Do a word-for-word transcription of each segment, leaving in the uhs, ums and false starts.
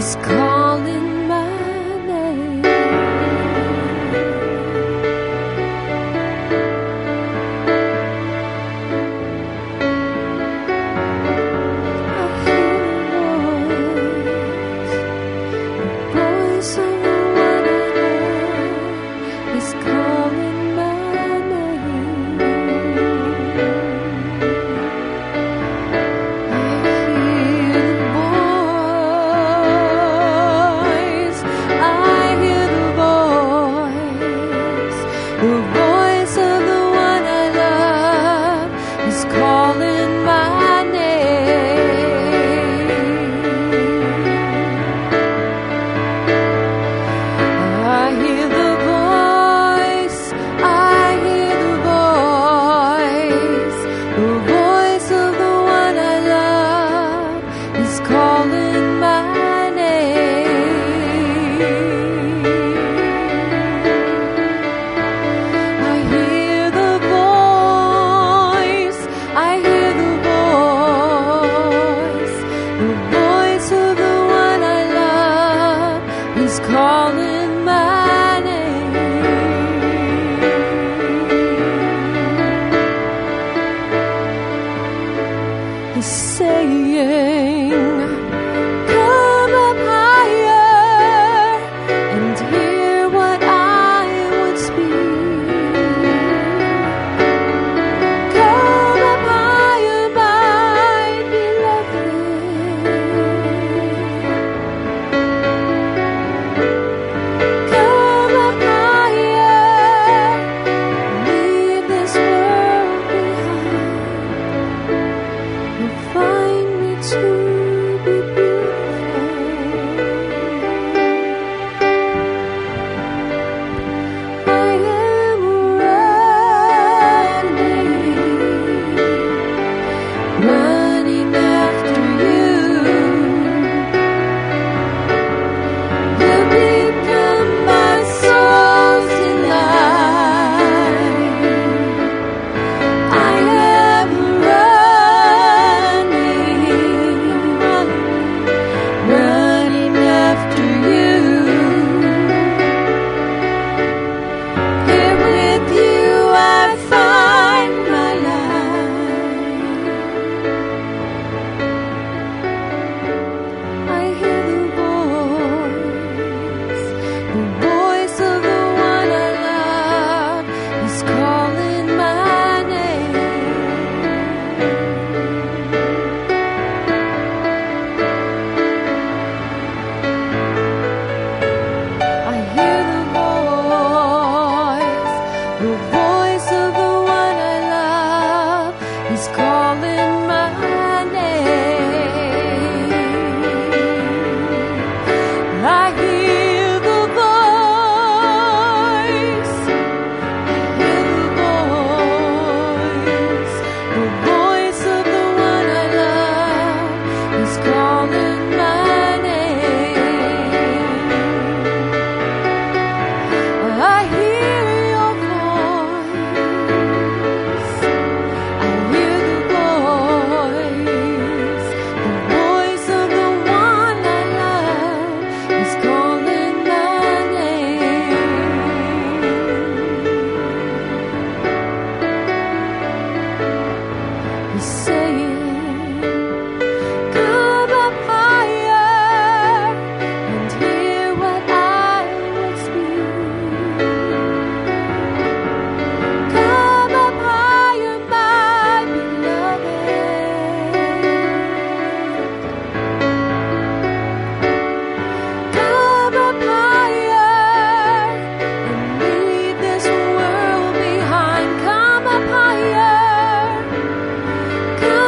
Come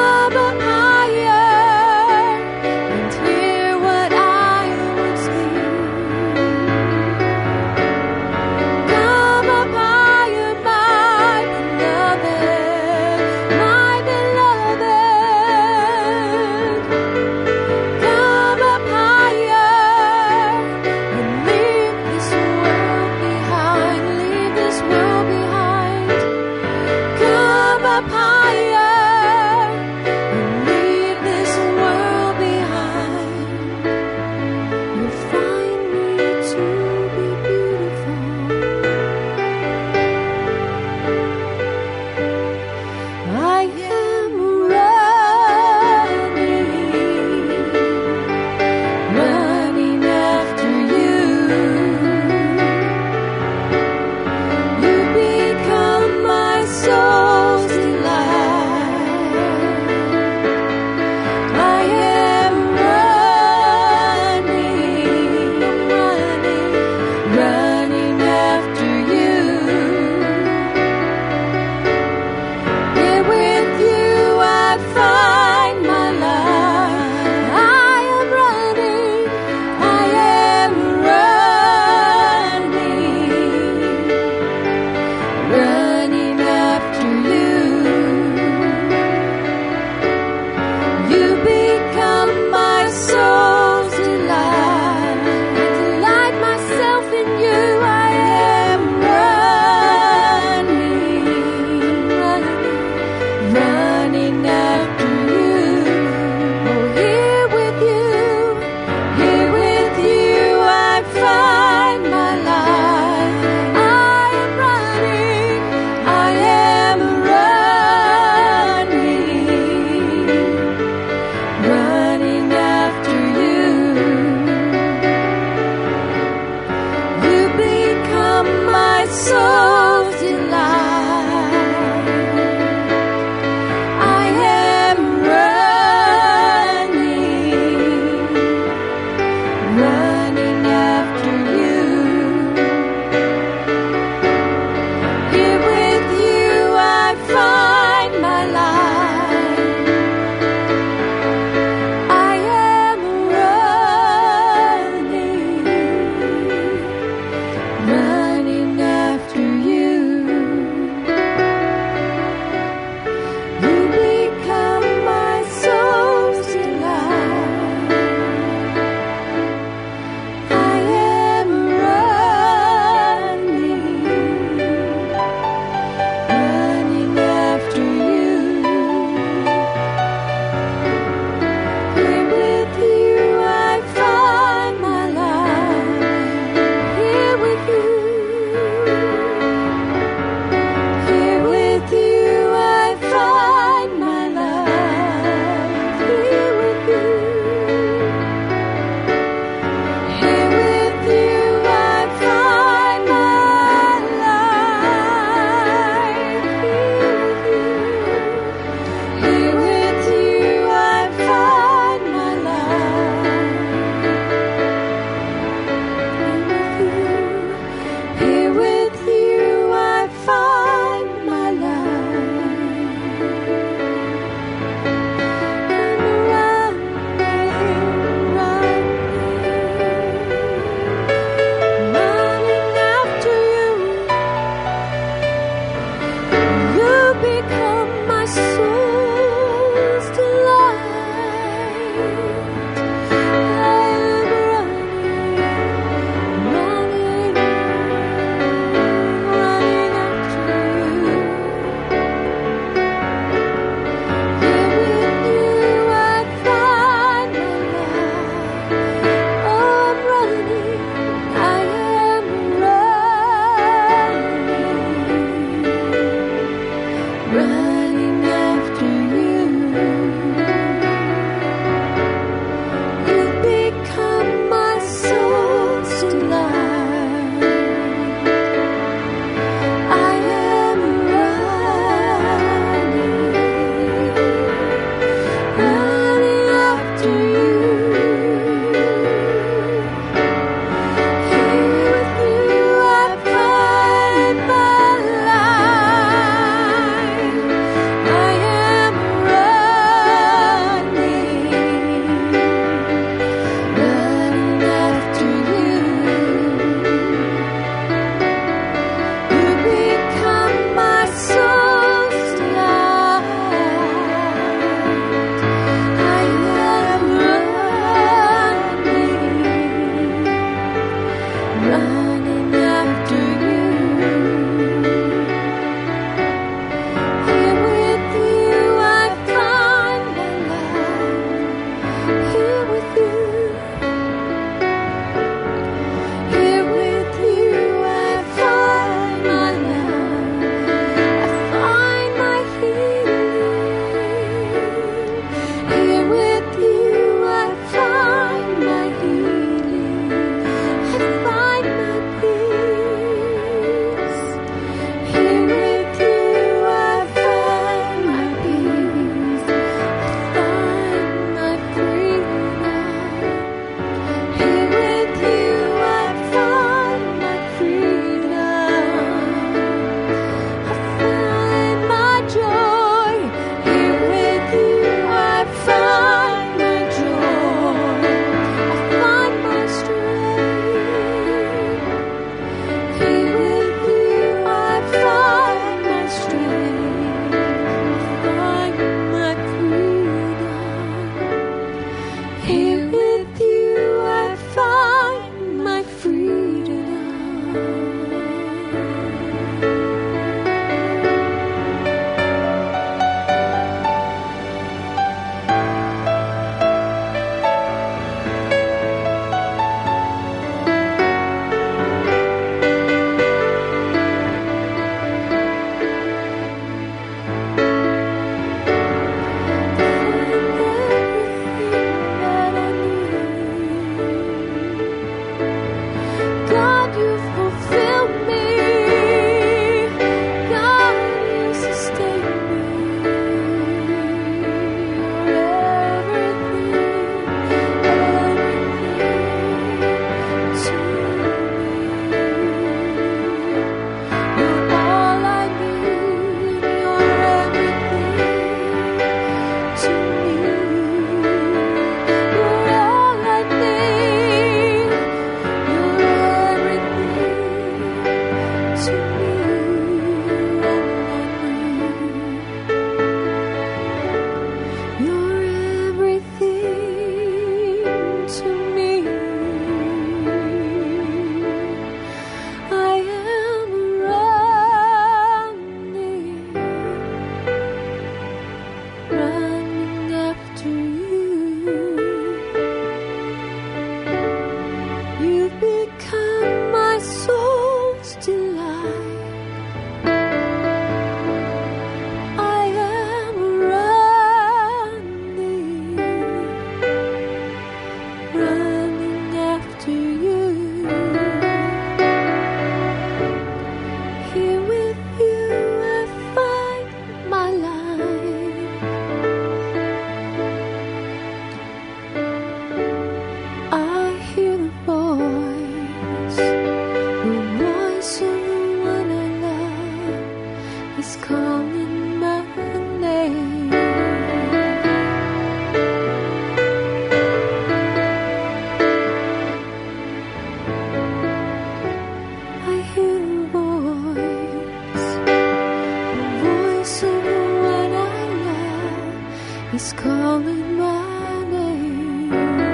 He's calling my name.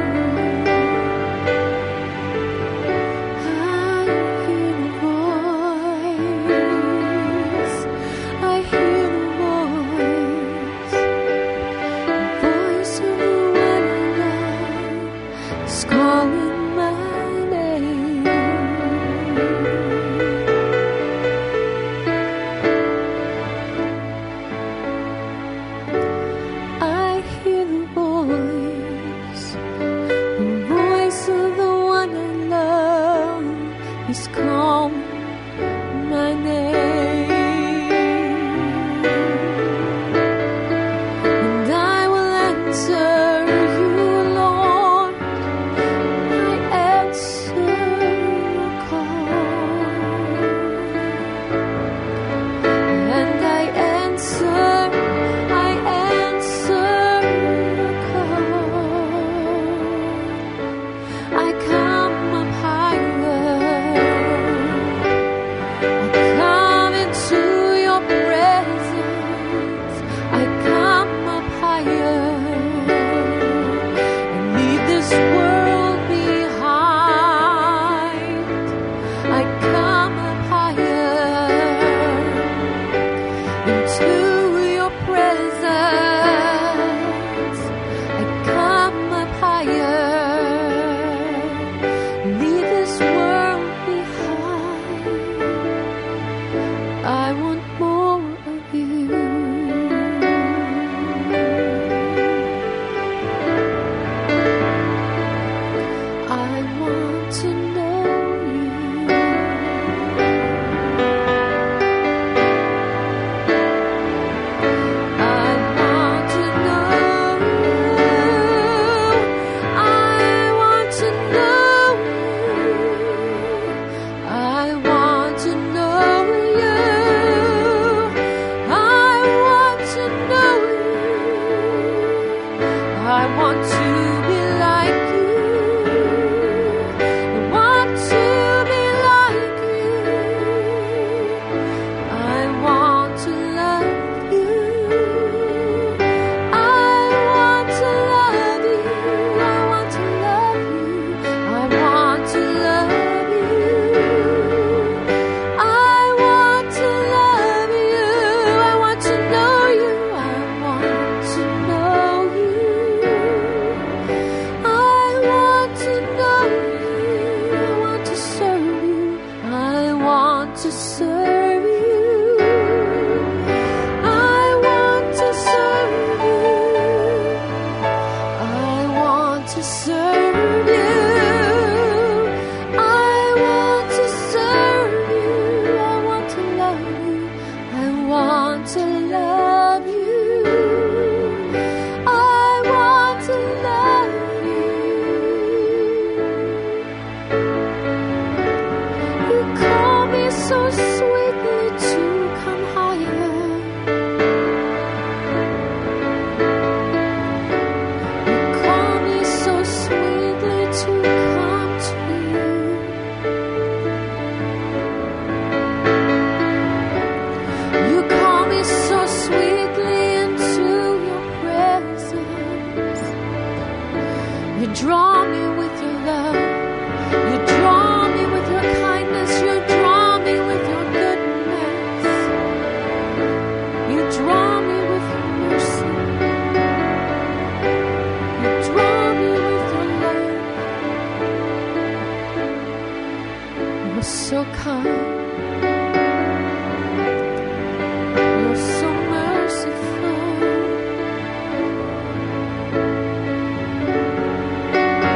I hear the voice. I hear the voice. The voice of the one I love is calling my name. I hear the voice, the voice of the one I love is calling my name. And I will answer you, Lord. I answer your call. And I answer, I answer your call. I come up higher. I come into your presence. I come up higher and leave this world behind. I come up higher into your presence. I come up higher, leave this world behind. I want more of you. I want to know you. I want to know you. I want to know you. I want to know you. I want to know you. I want to be like you. I want to be like you. I want to love you. I want to love you. I want to love you. I want to love you. I want to love you. I want to know you. I want to know you. I want to know you. I want to serve you. I want to serve you. I want to serve you. I want to serve you. I want to serve you. I want to love you. I want to love you. I want to love you. You call me so sweetly to come higher. You call me so sweetly to come to you. You call me so sweetly into your presence. You draw me with your love. You draw me with your kindness. You draw me with your goodness. You draw me with your mercy. You draw me with your love. You're so kind. You're so merciful.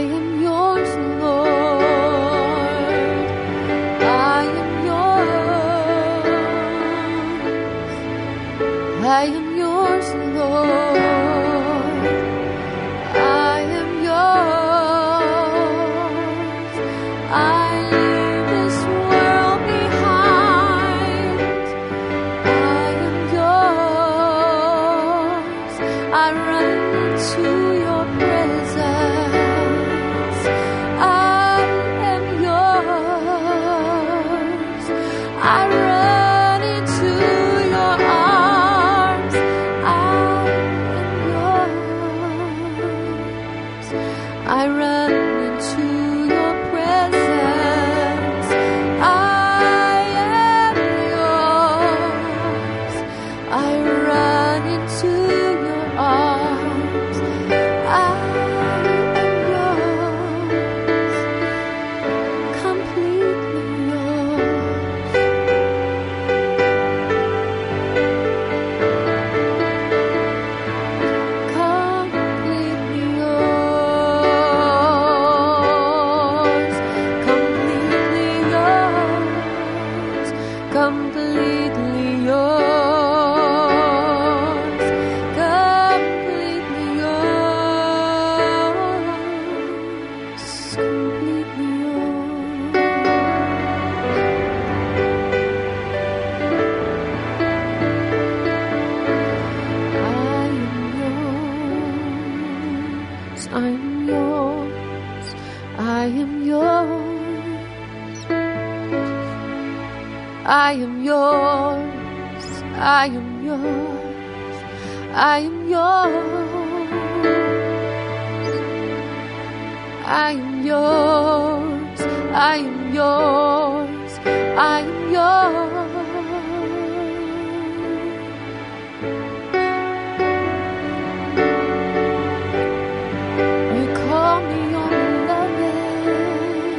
am yours, Lord. I am yours. I am yours, Lord. I am yours. I leave this world behind. I am yours. I run to your presence. I am yours. I run into your arms. I am yours. I run into your presence. I am yours. I run into your arms. I am yours, completely yours. Completely yours. Completely yours. Completely yours. Completely yours. Completely yours. I am yours. I am yours. I am yours. I am yours. I am yours. I am yours. I am yours. I am yours. You call me your beloved.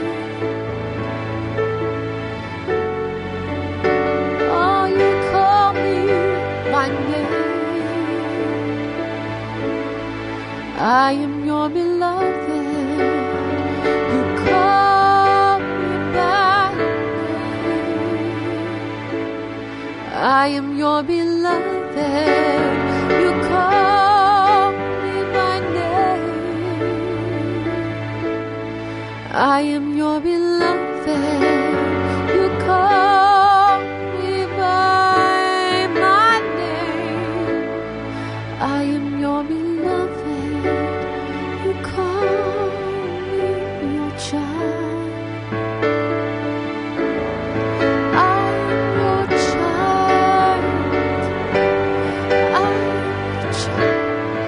Oh, you call me by name. I am your beloved. You call me by name. I am your beloved. You call me by name. I am your beloved. You call me by my name. I am your beloved. You call me your child. I am your child. I am your child.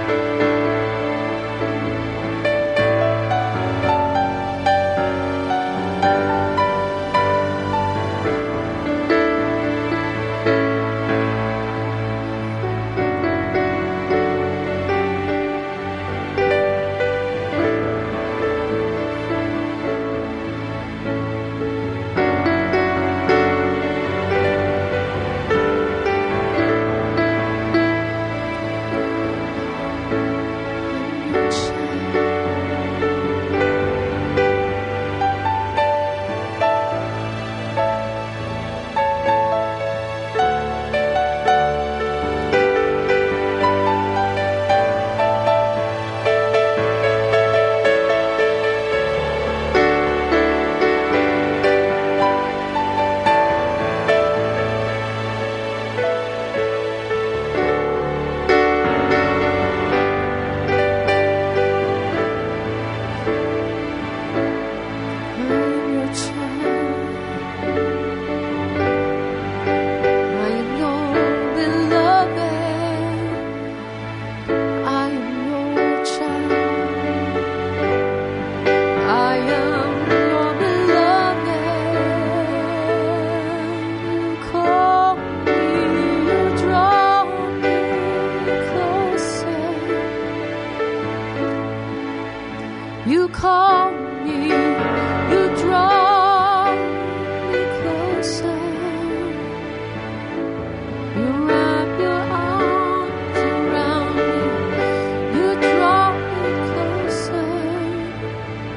You call me, you draw me closer. You wrap your arms around me, you draw me closer.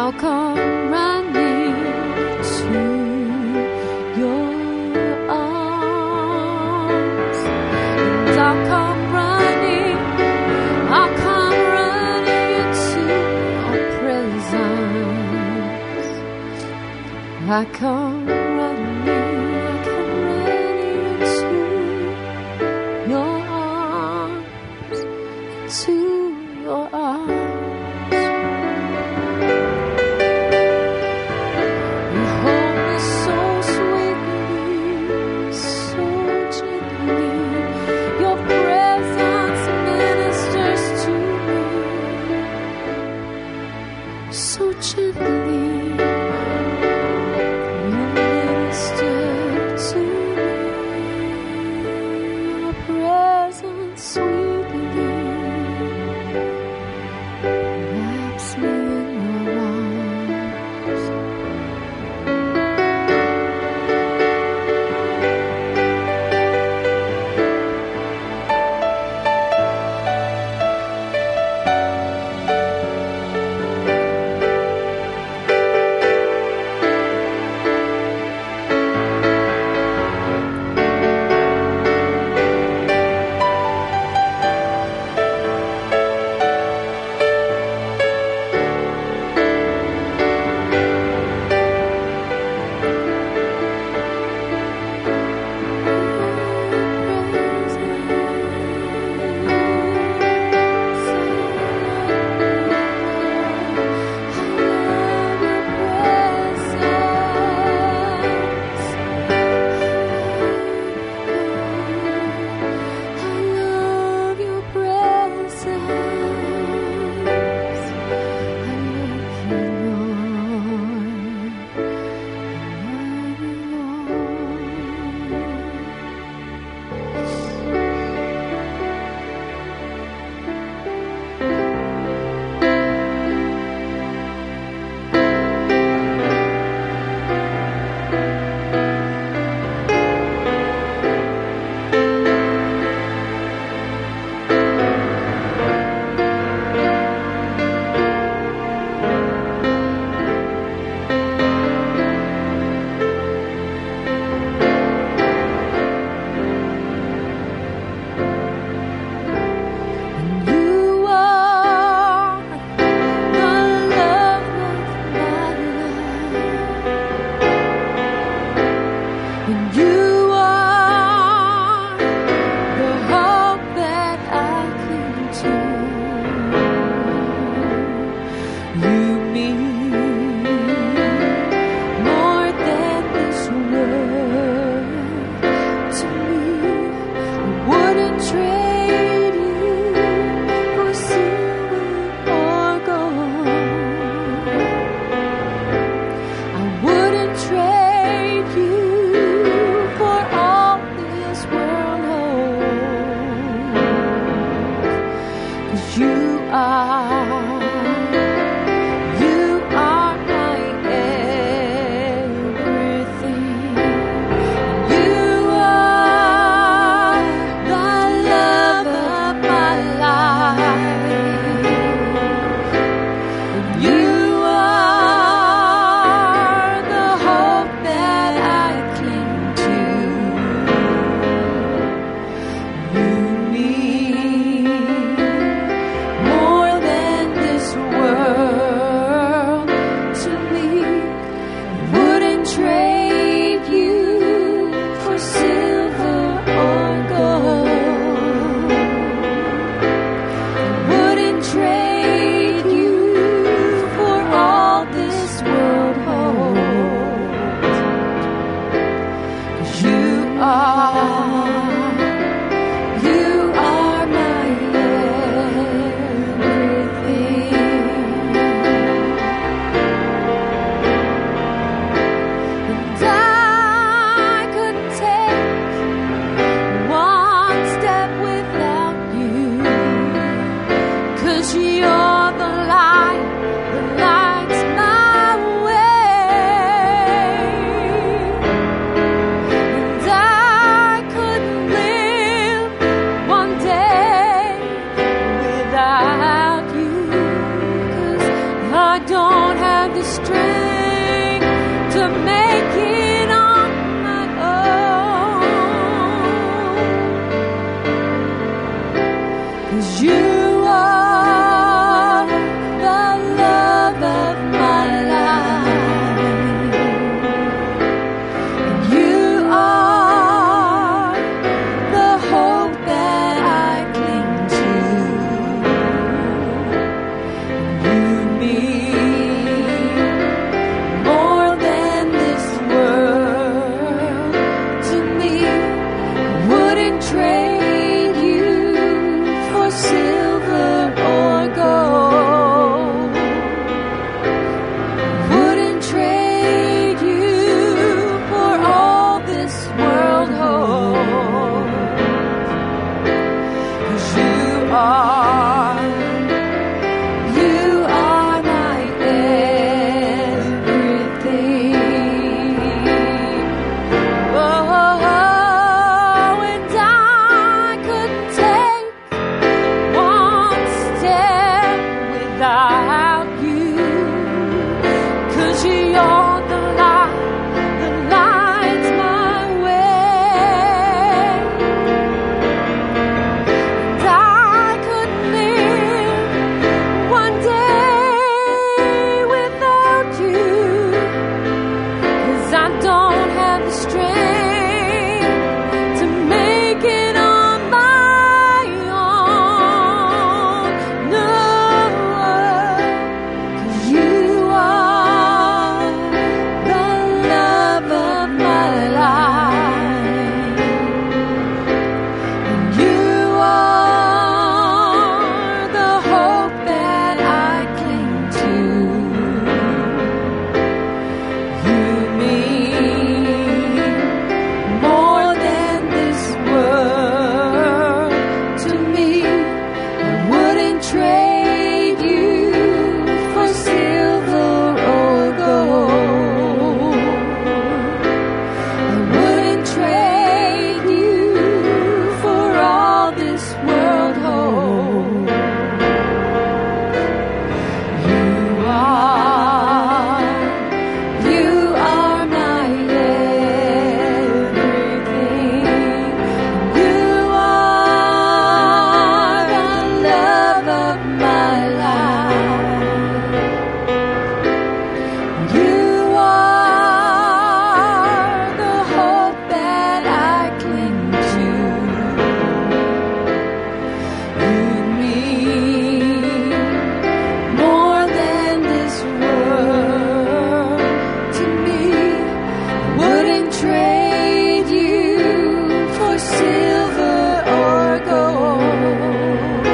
I'll come running to your arms, and I'll come running, I'll come running into your presence. I come running, I come running into your arms, to your arms. the strength to make it on my own. 'Cause you are the love of my life. And you are the hope that I cling to. You mean more than this world to me. I wouldn't trade you for silver or gold. I wouldn't trade you for all this world holds. 'Cause you are, you are my everything. Oh, and I couldn't take one step without you. 'Cause you're the light that lights my way. And I couldn't live one day without you. 'Cause I don't have the strength to make it on my own. No, 'cause you are the love of my life. And you are the hope that I cling to. You mean more than this world to me. I wouldn't trade you for silver or gold. I wouldn't trade you for all this world holds. You are, you are my everything. You are the love of my life. You are the hope that I cling to. You mean more than this world to me. I wouldn't trade you for silver or gold.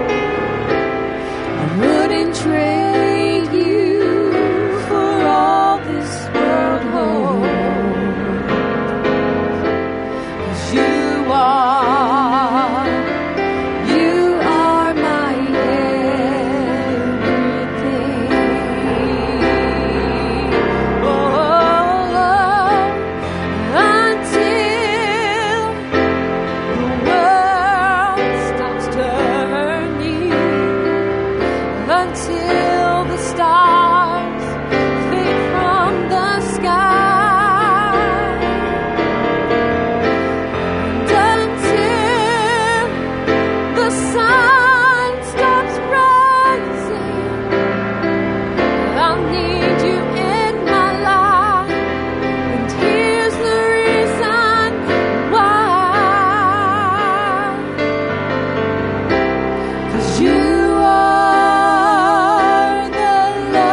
I wouldn't trade you for all this world holds. 'Cause you are, you are my everything. Oh, until the world stops turning, until the stars fade from the sky, and until the sun stops rising. I'll need you in my life, and here's the reason why. 'Cause you are the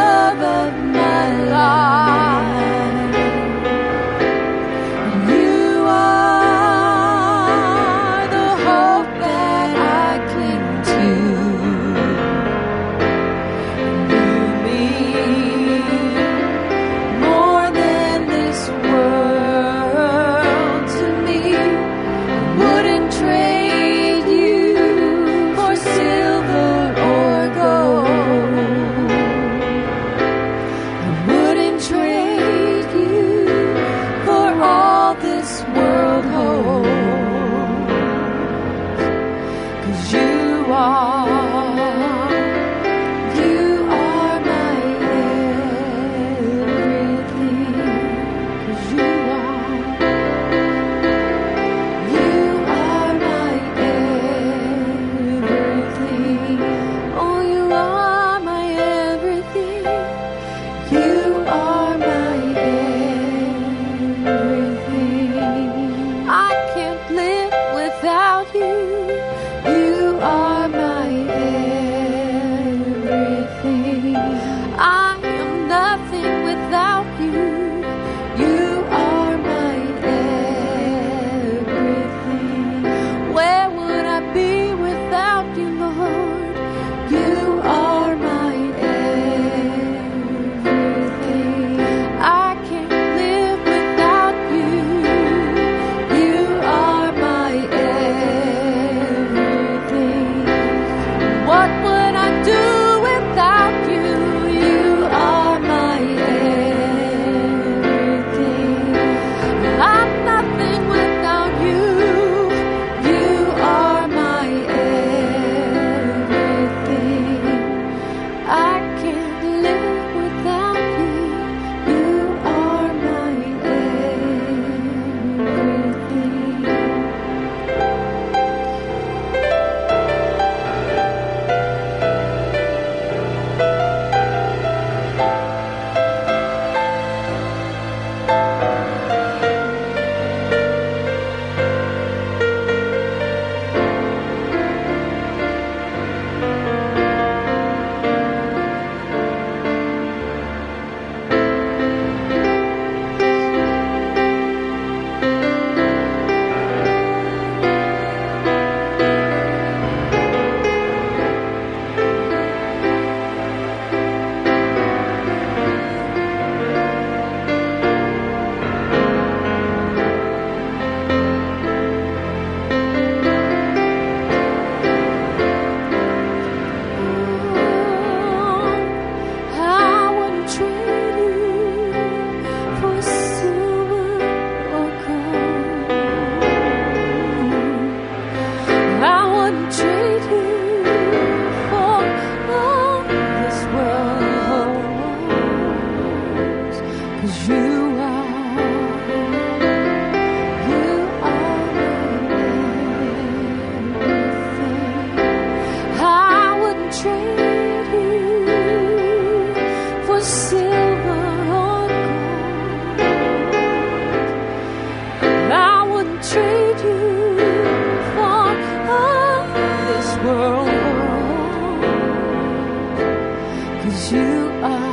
'cause you are